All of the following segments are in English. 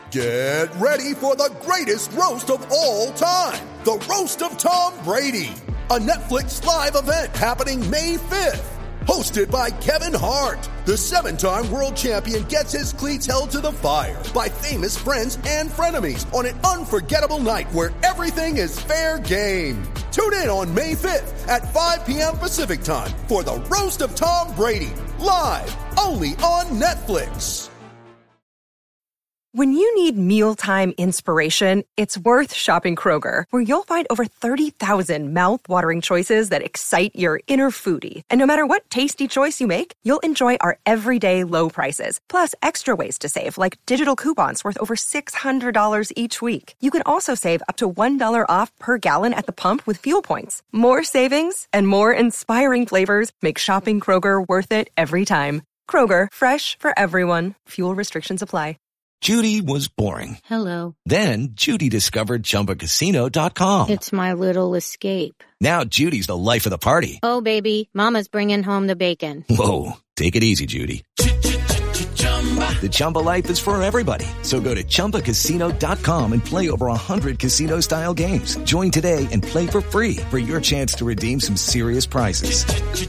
Get ready for the greatest roast of all time, the Roast of Tom Brady, a Netflix live event happening May 5th. Hosted by Kevin Hart, the 7-time world champion gets his cleats held to the fire by famous friends and frenemies on an unforgettable night where everything is fair game. Tune in on May 5th at 5 p.m. Pacific time for the Roast of Tom Brady, live only on Netflix. When you need mealtime inspiration, it's worth shopping Kroger, where you'll find over 30,000 mouth-watering choices that excite your inner foodie. And no matter what tasty choice you make, you'll enjoy our everyday low prices, plus extra ways to save, like digital coupons worth over $600 each week. You can also save up to $1 off per gallon at the pump with fuel points. More savings and more inspiring flavors make shopping Kroger worth it every time. Kroger, fresh for everyone. Fuel restrictions apply. Judy was boring. Hello. Then Judy discovered ChumbaCasino.com. It's my little escape. Now Judy's the life of the party. Oh, baby, mama's bringing home the bacon. Whoa, take it easy, Judy. The Chumba life is for everybody. So go to ChumbaCasino.com and play over 100 casino-style games. Join today and play for free for your chance to redeem some serious prizes.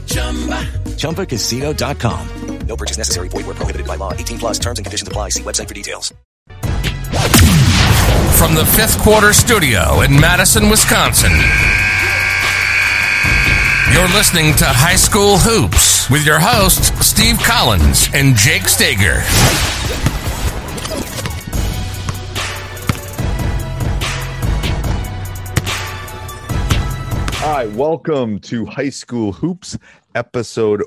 ChumbaCasino.com. No purchase necessary. Void where prohibited by law. 18 plus terms and conditions apply. See website for details. From the Fifth Quarter Studio in Madison, Wisconsin, you're listening to High School Hoops with your hosts, Steve Collins and Jake Stager. All right, welcome to High School Hoops, episode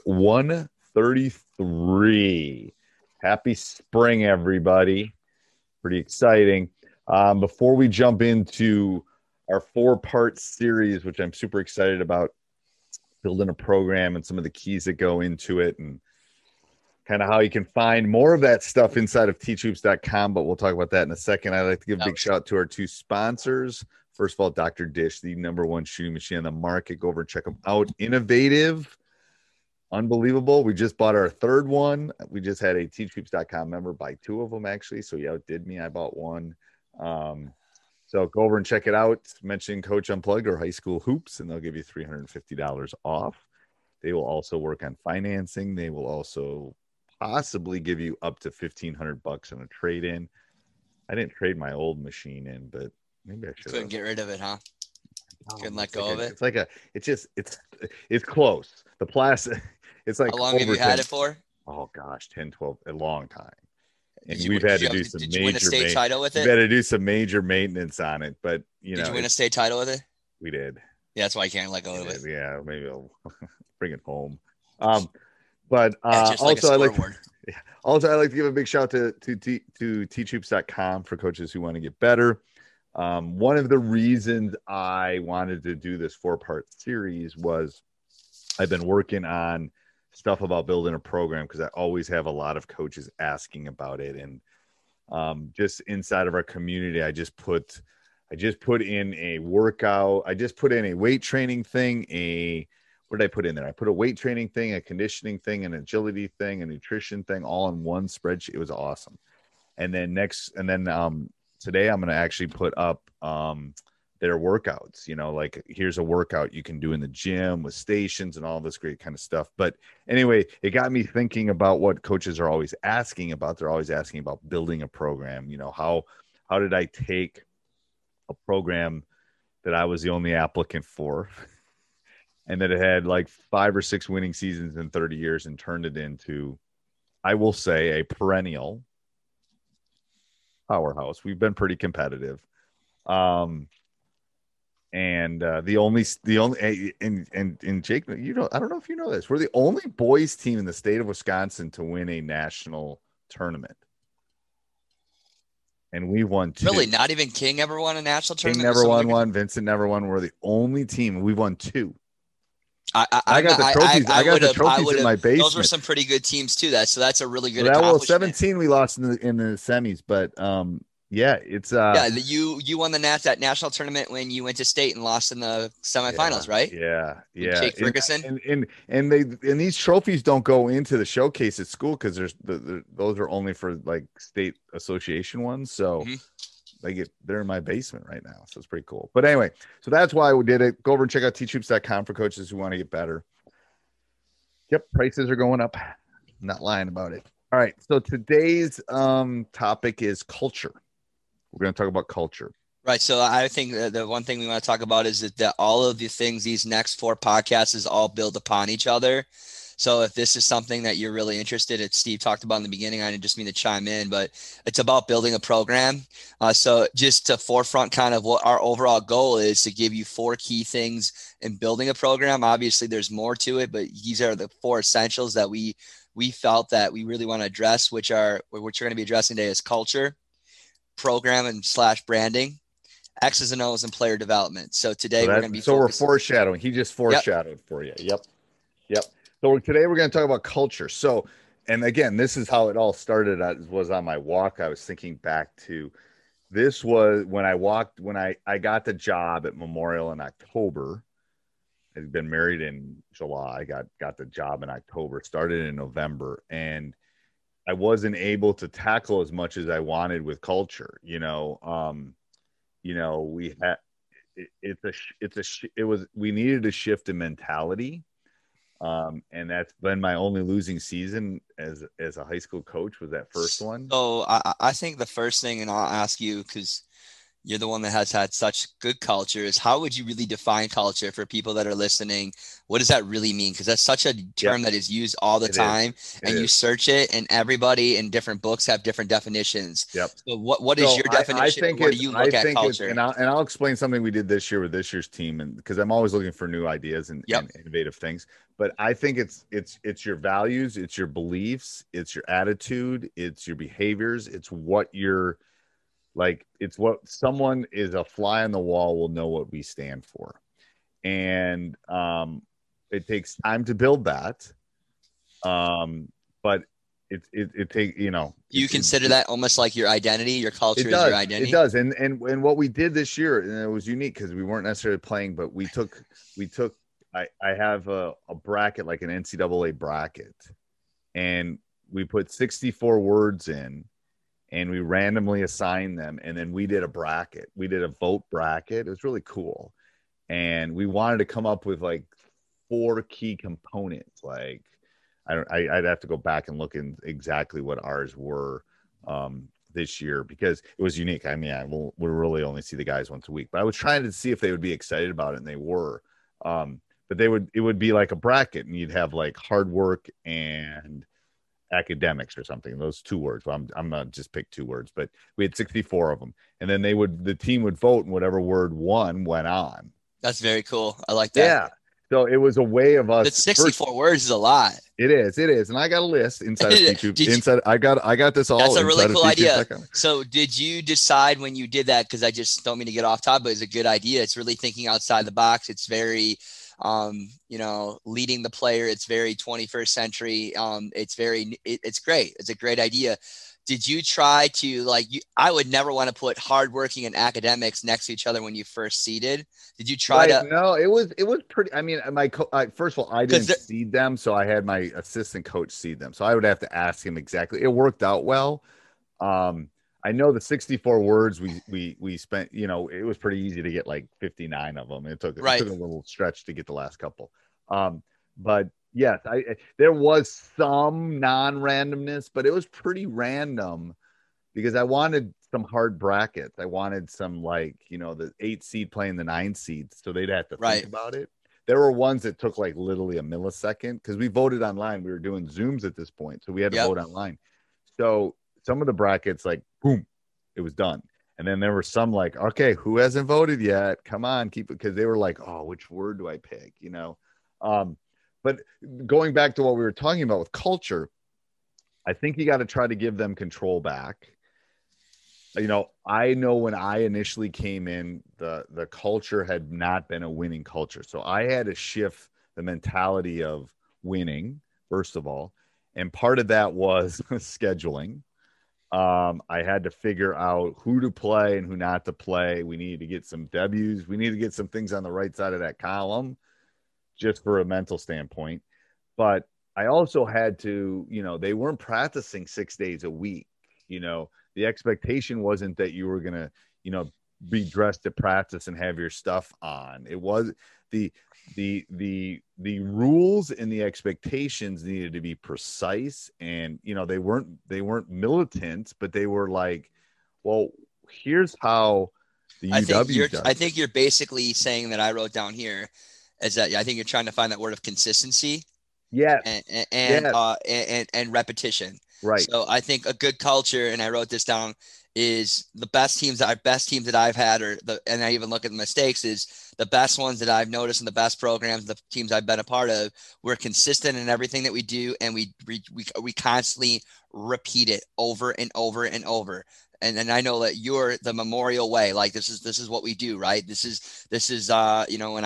133. Happy spring, everybody. Pretty exciting. Before we jump into our 4-part series, which I'm super excited about, building a program and some of the keys that go into it and kind of how you can find more of that stuff inside of teachhoops.com, but we'll talk about that in a second. I'd like to give a big shout out to our 2 sponsors. First of all, Dr. Dish, the #1 shooting machine on the market. Go over and check them out. Innovative, unbelievable. We just bought our 3rd one. We just had a teachhoops.com member buy 2 of them, actually, so he outdid me. I bought 1. So go over and check it out. Mention Coach Unplugged or High School Hoops, and they'll give you $350 off. They will also work on financing. They will also possibly give you up to $1,500 on a trade-in. I didn't trade my old machine in, but maybe I should. Couldn't get rid of it, huh? Couldn't let go of it. It's like it's close. The plastic. It's like, how long have you had it for? Oh gosh, 10, 12, a long time. And We've had to do some major. Did you win a state title with it? We've had to do some major maintenance on it, but did you win a state title with it? We did. Yeah, that's why you can't let go of it. Yeah, maybe I'll bring it home. But also, like I like to give a big shout out to teachhoops.com for coaches who want to get better. One of the reasons I wanted to do this 4-part series was I've been working on stuff about building a program because I always have a lot of coaches asking about it. And just inside of our community, I just put in a workout. I just put in a weight training thing. What did I put in there? I put a weight training thing, a conditioning thing, an agility thing, a nutrition thing, all in one spreadsheet. It was awesome. And then today I'm going to actually put up their workouts, like here's a workout you can do in the gym with stations and all this great kind of stuff. But anyway, it got me thinking about what coaches are always asking about. They're always asking about building a program. How did I take a program that I was the only applicant for and that it had like 5 or 6 winning seasons in 30 years and turned it into, I will say, a perennial powerhouse. We've been pretty competitive. And the only and Jake, I don't know if you know this, we're the only boys team in the state of Wisconsin to win a national tournament. And we won 2. Really? Not even King ever won a national tournament? King never won one. Vincent never won. We're the only team. We've won 2. I got the trophies. I got the trophies in my basement. Those were some pretty good teams too. So that's a really good. Well, 17 we lost in the semis, but Yeah, it's you won that national tournament when you went to state and lost in the semifinals, right? Yeah. Jake Ferguson. And these trophies don't go into the showcase at school because those are only for like state association ones. So they're in my basement right now. So it's pretty cool. But anyway, so that's why we did it. Go over and check out teachhoops.com for coaches who want to get better. Yep, prices are going up. I'm not lying about it. All right. So today's topic is culture. We're going to talk about culture. Right. So I think the one thing we want to talk about is that all of the things, these next 4 podcasts is all build upon each other. So if this is something that you're really interested in, Steve talked about in the beginning, I didn't just mean to chime in, but it's about building a program. So just to forefront kind of what our overall goal is to give you 4 key things in building a program. Obviously there's more to it, but these are the 4 essentials that we felt that we really want to address, which we're going to be addressing today is culture, program and / branding, X's and O's, and player development. So today we're going to be we're foreshadowing. He just foreshadowed for you. Yep. So today we're going to talk about culture. So, and again, this is how it all started. Was on my walk. I was thinking back to this was when I got the job at Memorial in October. I'd been married in July. I got the job in October, started in November, and I wasn't able to tackle as much as I wanted with culture. We had we needed a shift in mentality. And that's been my only losing season as a high school coach, was that first one. So I think the first thing, and I'll ask you, because you're the one that has had such good culture, is how would you really define culture for people that are listening? What does that really mean? Because that's such a term that is used all the time, and you search it, and everybody in different books have different definitions. Yep. So what is your definition? What do you look at culture? And I'll explain something we did this year with this year's team, and because I'm always looking for new ideas and innovative things. But I think it's your values, it's your beliefs, it's your attitude, it's your behaviors, it's what you're like, it's what someone is a fly on the wall will know what we stand for. And it takes time to build that. But it takes, you consider that almost like your identity, your culture is your identity. It does. And what we did this year, and it was unique because we weren't necessarily playing, but we took I have a bracket, like an NCAA bracket, and we put 64 words in, and we randomly assigned them. And then we did a bracket. We did a vote bracket. It was really cool. And we wanted to come up with like 4 key components. Like I'd have to go back and look in exactly what ours were this year, because it was unique. I mean, we really only see the guys once a week, but I was trying to see if they would be excited about it, and they were. But it would be like a bracket, and you'd have like hard work and academics or something, those 2 words. Well, I'm not just pick 2 words, but we had 64 of them, and then the team would vote, and whatever word won went on. That's very cool. I like that. Yeah. So it was a way of us. But 64 words is a lot. It is. And I got a list inside of YouTube. I got this all. That's a really cool idea. So did you decide when you did that? Because I just don't mean to get off topic, but it's a good idea. It's really thinking outside the box. It's very leading the player. It's very 21st century. It's great. It's a great idea. Did you try to I would never want to put hardworking and academics next to each other when you first seeded. Did you try to? No, it was pretty. I mean, first of all, I didn't seed them, so I had my assistant coach seed them. So I would have to ask him exactly. It worked out well. I know the 64 words we spent, it was pretty easy to get like 59 of them. It took a little stretch to get the last couple. But yes, there was some non-randomness, but it was pretty random because I wanted some hard brackets. I wanted some the 8 seed playing the 9 seeds, so they'd have to think about it. There were ones that took like literally a millisecond because we voted online. We were doing Zooms at this point, so we had to vote online. So some of the brackets, boom, it was done. And then there were some okay, who hasn't voted yet? Come on, keep it, because they were like, oh, which word do I pick? But going back to what we were talking about with culture, I think you got to try to give them control back. I know when I initially came in, the culture had not been a winning culture. So I had to shift the mentality of winning, first of all. And part of that was scheduling. I had to figure out who to play and who not to play. We needed to get some W's. We need to get some things on the right side of that column just for a mental standpoint. But I also had to, they weren't practicing 6 days a week. The expectation wasn't that you were going to, be dressed to practice and have your stuff on. It was the rules and the expectations needed to be precise, and they weren't militant, but they were like, well, here's how the UW does. I think you're basically saying that I wrote down here is that I think you're trying to find that word of consistency. Yeah. And repetition. Right. So I think a good culture, and I wrote this down, is the best teams that I've had, and I even look at the mistakes, is the best ones that I've noticed in the best programs, the teams I've been a part of, we're consistent in everything that we do. And we constantly repeat it over and over and over. And I know that you're the Memorial way. Like this is what we do, right? This is when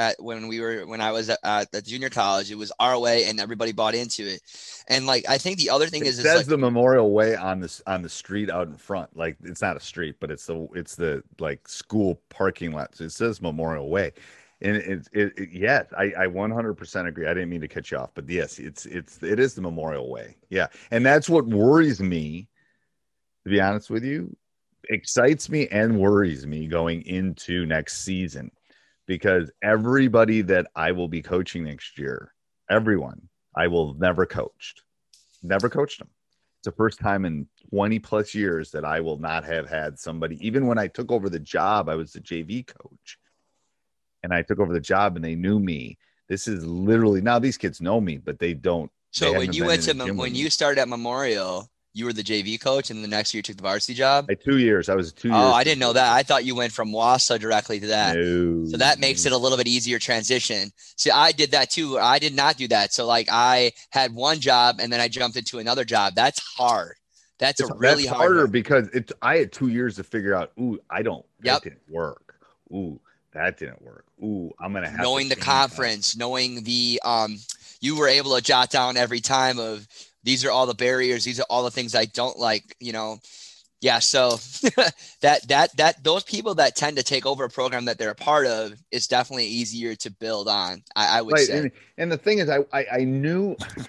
I was at the junior college, it was our way, and everybody bought into it. And like I think the other thing is says the Memorial way on the street out in front. Like it's not a street, but it's the like school parking lot. So it says Memorial Way, and yes, I 100% agree. I didn't mean to cut you off, but yes, it is the Memorial Way. Yeah, and that's what worries me. To be honest with you, excites me and worries me going into next season, because everybody that I will be coaching next year, everyone I will never coached them. It's the first time in 20 plus years that I will not have had somebody. Even when I took over the job, I was the JV coach, and I took over the job and they knew me. This is literally, now these kids know me, but they don't. So when you started at Memorial, you were the JV coach, and the next year you took the varsity job? 2 years. I was 2 years. Oh, I didn't know that. I thought you went from Wausau directly to that. No. So that makes it a little bit easier transition. See, I did that too. I did not do that. So like I had one job and then I jumped into another job. That's hard. That's harder because I had 2 years to figure out, that didn't work. Ooh, that didn't work. Ooh, I'm going to have knowing the conference, knowing the you were able to jot down every time of, these are all the barriers. These are all the things I don't like, Yeah. So that those people that tend to take over a program that they're a part of is definitely easier to build on. I would say. And the thing is, I knew, to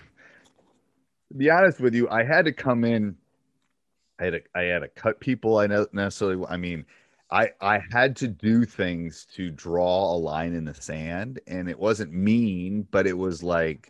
be honest with you, I had to come in. I had to cut people. I had to do things to draw a line in the sand, and it wasn't mean, but it was like,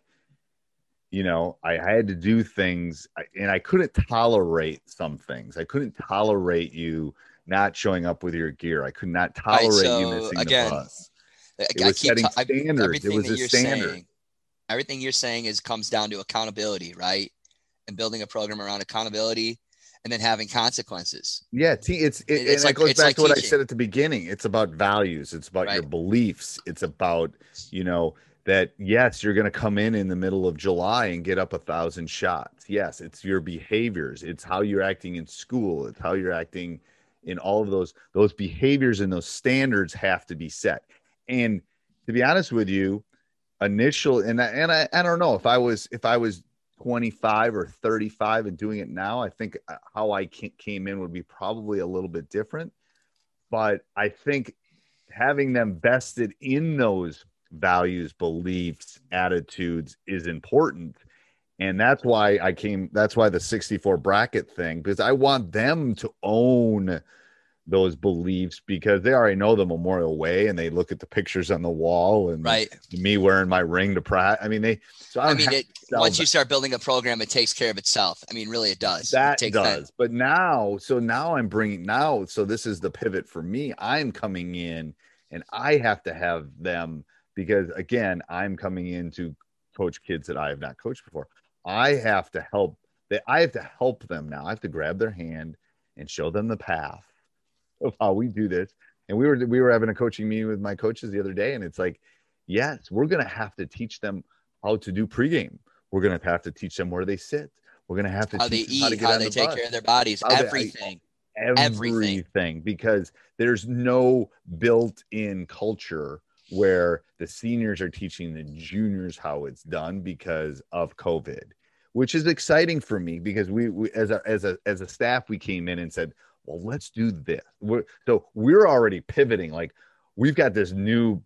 I had to do things, and I couldn't tolerate some things. I couldn't tolerate you not showing up with your gear. I could not tolerate you missing the bus. It was setting standards. It was a standard. Everything you're saying comes down to accountability, right? And building a program around accountability, and then having consequences. Yeah, it goes back to what I said at the beginning. It's about values. It's about your beliefs. It's about that, yes, you're going to come in the middle of July and get up 1,000 shots. Yes, it's your behaviors. It's how you're acting in school. It's how you're acting in all of those behaviors, and those standards have to be set. And to be honest with you, I don't know if I was 25 or 35 and doing it now, I think how I came in would be probably a little bit different. But I think having them vested in those values, beliefs, attitudes is important. And that's why the 64 bracket thing, because I want them to own those beliefs, because they already know the Memorial Way, and they look at the pictures on the wall and me wearing my ring to practice. Once you start building a program, it takes care of itself. Really, it does. But now I'm bringing so this is the pivot for me. I'm coming in and I have to have them, because again, I'm coming in to coach kids that I have not coached before. I have to help them now. I have to grab their hand and show them the path of how we do this. And we were having a coaching meeting with my coaches the other day, and it's like, yes, we're going to have to teach them how to do pregame. We're going to have to teach them where they sit. We're going to have to teach them how to get on the bus, how they take care of their bodies, everything, because there's no built-in culture where the seniors are teaching the juniors how it's done because of COVID. which is exciting for me because we as a staff, we came in and said, well, let's do this. We're already pivoting. Like we've got this new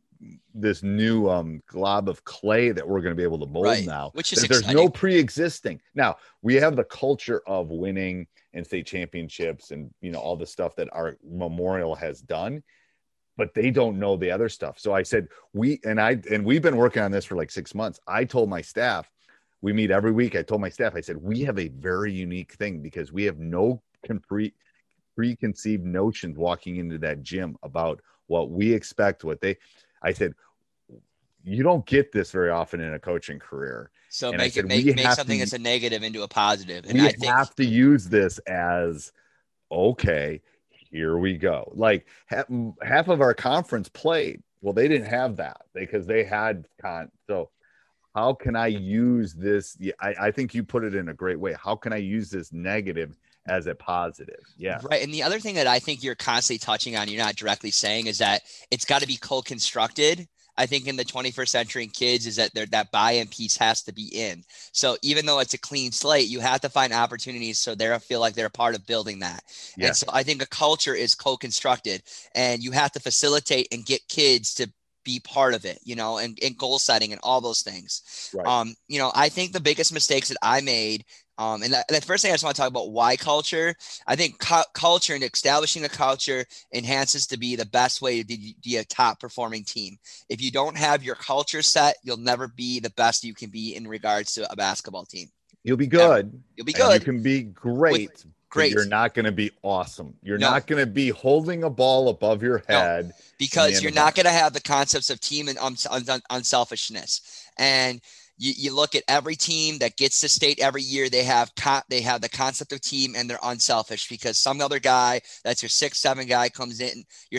glob of clay that we're going to be able to mold now, which is there's no pre-existing. Now we have the culture of winning and state championships and, all the stuff that our Memorial has done, but they don't know the other stuff. So I said, we've been working on this for like 6 months. I told my staff, we meet every week. I told my staff, I said, we have a very unique thing because we have no preconceived notions walking into that gym about what we expect, I said, you don't get this very often in a coaching career. So make something that's a negative into a positive. And I think have to use this as, okay, here we go. Like half of our conference played. Well, they didn't have that because they had so how can I use this? I think you put it in a great way. How can I use this negative as a positive? Yeah. Right. And the other thing that I think you're constantly touching on, you're not directly saying, is that it's got to be co-constructed. I think in the 21st century in kids is that that buy-in piece has to be in. So even though it's a clean slate, you have to find opportunities so they feel like they're a part of building that. Yeah. And so I think a culture is co-constructed, and you have to facilitate and get kids to be part of it, and goal setting and all those things. Right. I think the biggest mistakes that I made, and the first thing I just want to talk about why culture. I think culture and establishing a culture enhances to be the best way to be a top performing team. If you don't have your culture set, you'll never be the best you can be in regards to a basketball team. You'll be good. You'll be good. You can be great. Great. You're not going to be awesome. You're not going to be holding a ball above your head. Because you're not going to have the concepts of team and unselfishness. And you look at every team that gets to state every year, they have the concept of team, and they're unselfish because some other guy, that's your 6'7" guy, comes in, your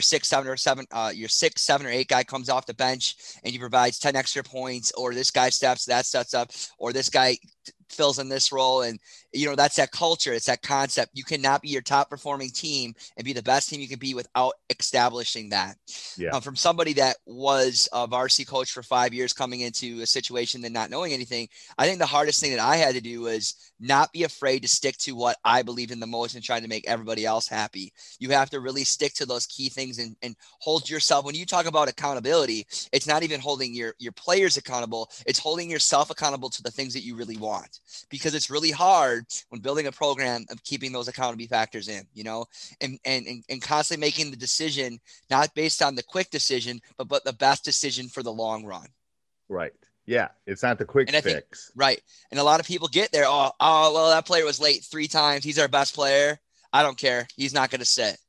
6'7" or 8 guy comes off the bench and he provides 10 extra points, or this guy steps up, or this guy fills in this role. And that's that culture. It's that concept. You cannot be your top performing team and be the best team you can be without establishing that. Yeah. From somebody that was a varsity coach for 5 years, coming into a situation and not knowing anything, I think the hardest thing that I had to do was not be afraid to stick to what I believe in the most and trying to make everybody else happy. You have to really stick to those key things and hold yourself. When you talk about accountability, it's not even holding your players accountable. It's holding yourself accountable to the things that you really want, because it's really hard when building a program of keeping those accountability factors in, and constantly making the decision, not based on the quick decision, but the best decision for the long run. Right. Yeah. It's not the quick fix. Right. And a lot of people get there. Oh, well, that player was late 3 times. He's our best player. I don't care. He's not going to sit.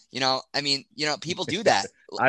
People do that.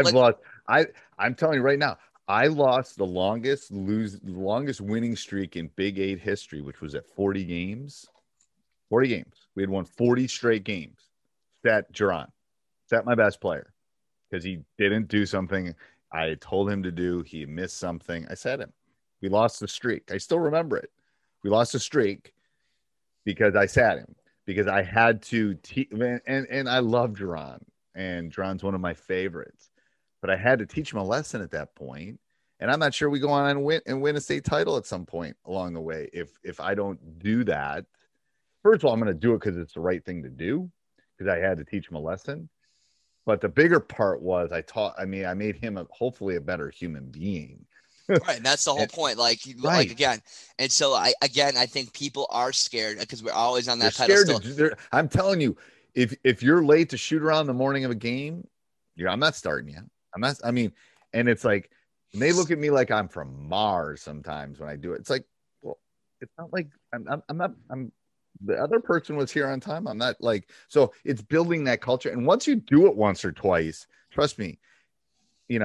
I'm telling you right now, I lost the longest winning streak in Big 8 history, which was at 40 games. 40 games. We had won 40 straight games. Sat my best player, because he didn't do something I told him to do. He missed something. I said him. We lost the streak. I still remember it. We lost the streak because I sat him, because I had to and I love Duran, and Duran's one of my favorites, but I had to teach him a lesson at that point. And I'm not sure we go on and win a state title at some point along the way. If I don't do that, first of all, I'm going to do it because it's the right thing to do, because I had to teach him a lesson. But the bigger part was I made him hopefully a better human being. Right. And that's the whole point. Like again. And so I think people are scared because we're always on that pedestal. I'm telling you, if you're late to shoot around the morning of a game, I'm not starting you. And it's like, and they look at me like I'm from Mars sometimes when I do it. It's like, well, it's not like I'm the other person was here on time. I'm not like, so it's building that culture. And once you do it once or twice, trust me, and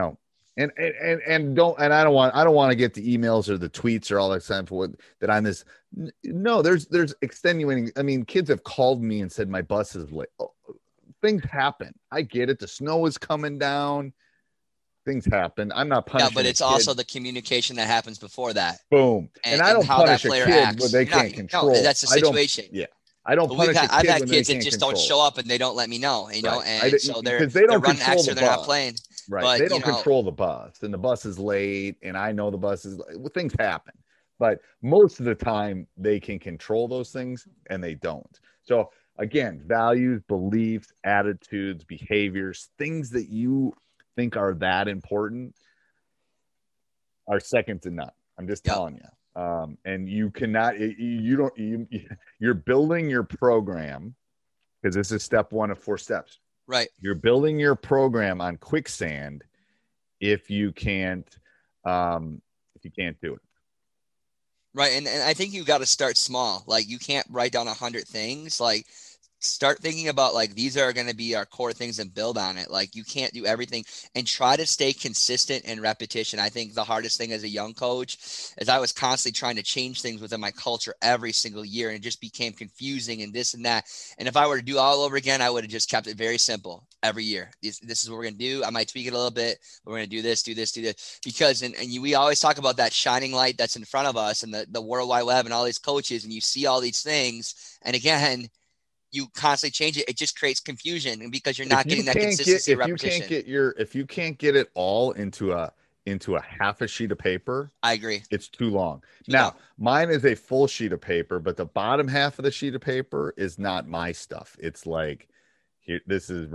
I don't want to get the emails or the tweets or all that stuff that I'm this. No, there's extenuating. I mean, kids have called me and said my bus is late. Things happen. I get it. The snow is coming down. Things happen. I'm not punishing. Yeah, but it's also the communication that happens before that. Boom. And I don't punish a kid when they can't control. No, that's the situation. I don't punish a kid. I've had kids that just don't show up and they don't let me know. Right. And so they're running extra. They're not playing. Right. But, they don't control the bus, and the bus is late. And I know the bus is. Things happen. but most of the time they can control those things and they don't. So again, values, beliefs, attitudes, behaviors, things that you think are that important are second to none. I'm just telling you. And you cannot, you're building your program, because this is step 1 of 4 steps. Right. You're building your program on quicksand if you can't do it. Right. And I think you got to start small. Like, you can't write down 100 things. Like, start thinking about, like, these are going to be our core things and build on it. Like, you can't do everything, and try to stay consistent in repetition. I think the hardest thing as a young coach is I was constantly trying to change things within my culture every single year, and it just became confusing and this and that. And if I were to do all over again, I would have just kept it very simple every year. This is what we're going to do. I might tweak it a little bit, but we're going to do this, because, we always talk about that shining light that's in front of us and the World Wide Web and all these coaches, and you see all these things. And again, you constantly change it. It just creates confusion, and because you're not getting that consistency. If you can't get it all into a half a sheet of paper, I agree. It's too long. Now, mine is a full sheet of paper, but the bottom half of the sheet of paper is not my stuff. It's like, here, this is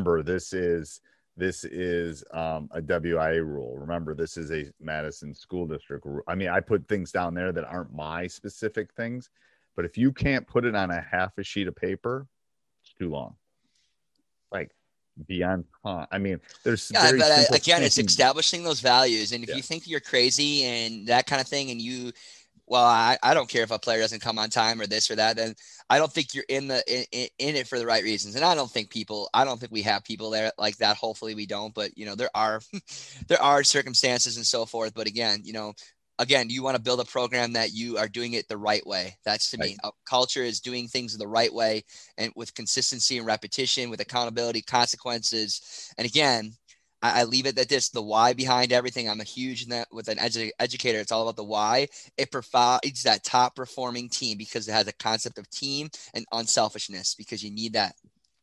a WIA rule. Remember, this is a Madison School District rule. I mean, I put things down there that aren't my specific things. But if you can't put it on a half a sheet of paper, it's too long. Like, beyond time. I mean, there's it's establishing those values. And if you think you're crazy and that kind of thing, and I don't care if a player doesn't come on time or this or that, then I don't think you're in it for the right reasons. And I don't think we have people there like that. Hopefully we don't. But there are circumstances and so forth. But again, you want to build a program that you are doing it the right way. That's to me. A culture is doing things the right way, and with consistency and repetition, with accountability, consequences. And again, I leave it at this: the why behind everything. I'm a huge in that with an educator. It's all about the why. It provides that top performing team because it has a concept of team and unselfishness, because you need that.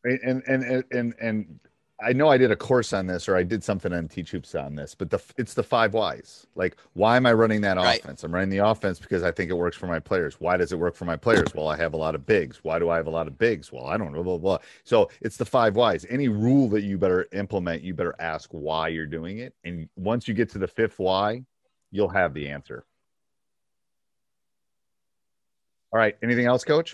And I know I did a course on this, or I did something on Teach Hoops on this, but it's the 5 whys. Like, why am I running that offense? I'm running the offense because I think it works for my players. Why does it work for my players? Well, I have a lot of bigs. Why do I have a lot of bigs? Well, I don't know, blah, blah, blah. So it's the 5 whys. Any rule that you better implement, you better ask why you're doing it. And once you get to the 5th why, you'll have the answer. All right. Anything else, Coach?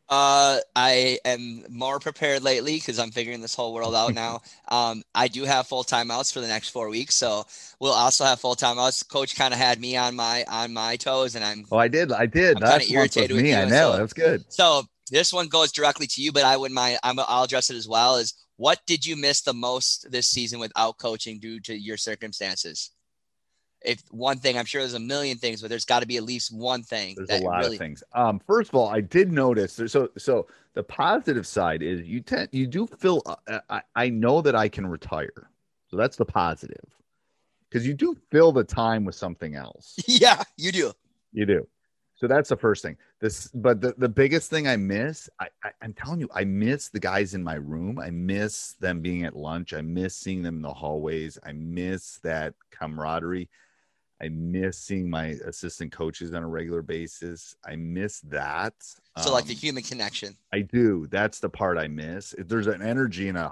I am more prepared lately because I'm figuring this whole world out now. I do have full timeouts for the next 4 weeks, so we'll also have full timeouts. Coach kind of had me on my toes, and I did. I'm kind of irritated with me. I know. That's good. So this one goes directly to you, but I wouldn't mind. I'll address it as well. Is what did you miss the most this season without coaching due to your circumstances? If one thing, I'm sure there's a million things, but there's got to be at least one thing. There's a lot of things. First of all, I did notice so the positive side is you do feel, I know that I can retire. So that's the positive, because you do fill the time with something else. Yeah, you do. You do. So that's the first thing. But the biggest thing I miss, I'm telling you, I miss the guys in my room. I miss them being at lunch. I miss seeing them in the hallways. I miss that camaraderie. I miss seeing my assistant coaches on a regular basis. I miss that. So like the human connection. I do. That's the part I miss. There's an energy in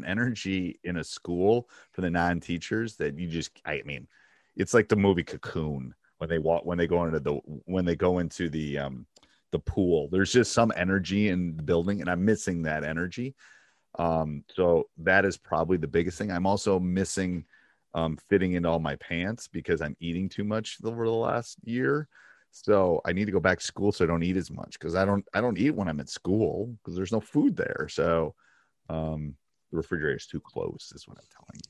a school for the non-teachers that I mean, it's like the movie Cocoon when they go into the pool. There's just some energy in the building, and I'm missing that energy. So that is probably the biggest thing. I'm also missing fitting into all my pants because I'm eating too much over the last year. So I need to go back to school so I don't eat as much, because I don't eat when I'm at school because there's no food there. So the refrigerator is too close is what I'm telling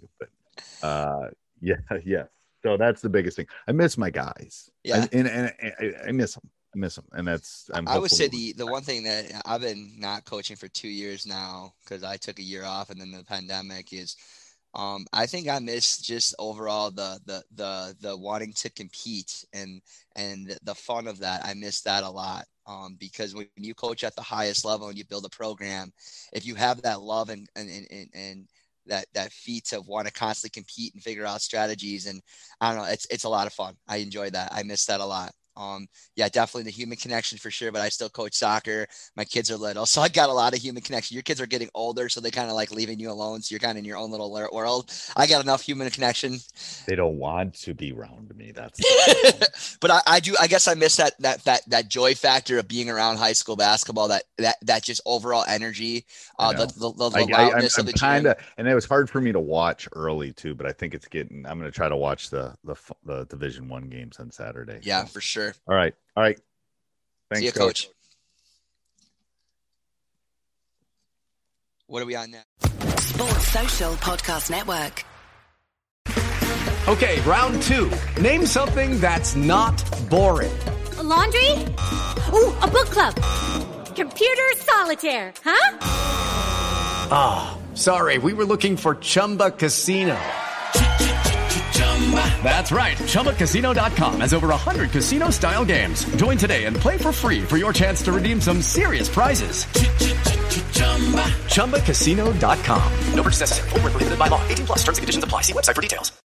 you. But yeah. So that's the biggest thing. I miss my guys. Yeah. And I miss them. And that's, I would say the one thing that I've been not coaching for 2 years now, because I took a year off and then the pandemic, is I think I miss just overall the wanting to compete and the fun of that. I miss that a lot. Because when you coach at the highest level and you build a program, if you have that love and that feat of want to constantly compete and figure out strategies, and I don't know, it's a lot of fun. I enjoy that. I miss that a lot. yeah, definitely the human connection for sure. But I still coach soccer. My kids are little, so I got a lot of human connection. Your kids are getting older, so they kind of like leaving you alone. So you're kind of in your own little world. I got enough human connection. They don't want to be around me. That's but I do. I guess I miss that joy factor of being around high school basketball. That just overall energy. The loudness of the gym. And it was hard for me to watch early too. But I think it's getting. I'm going to try to watch the Division I games on Saturday. Yeah, for sure. All right. Thanks, see you, Coach. What are we on now? Sports Social Podcast Network. Okay, round 2. Name something that's not boring. A laundry? Ooh, a book club. Computer solitaire, huh? Ah, oh, sorry. We were looking for Chumba Casino. That's right. ChumbaCasino.com has over 100 casino-style games. Join today and play for free for your chance to redeem some serious prizes. ChumbaCasino.com. No purchase necessary. Void where prohibited by law. 18+ terms and conditions apply. See website for details.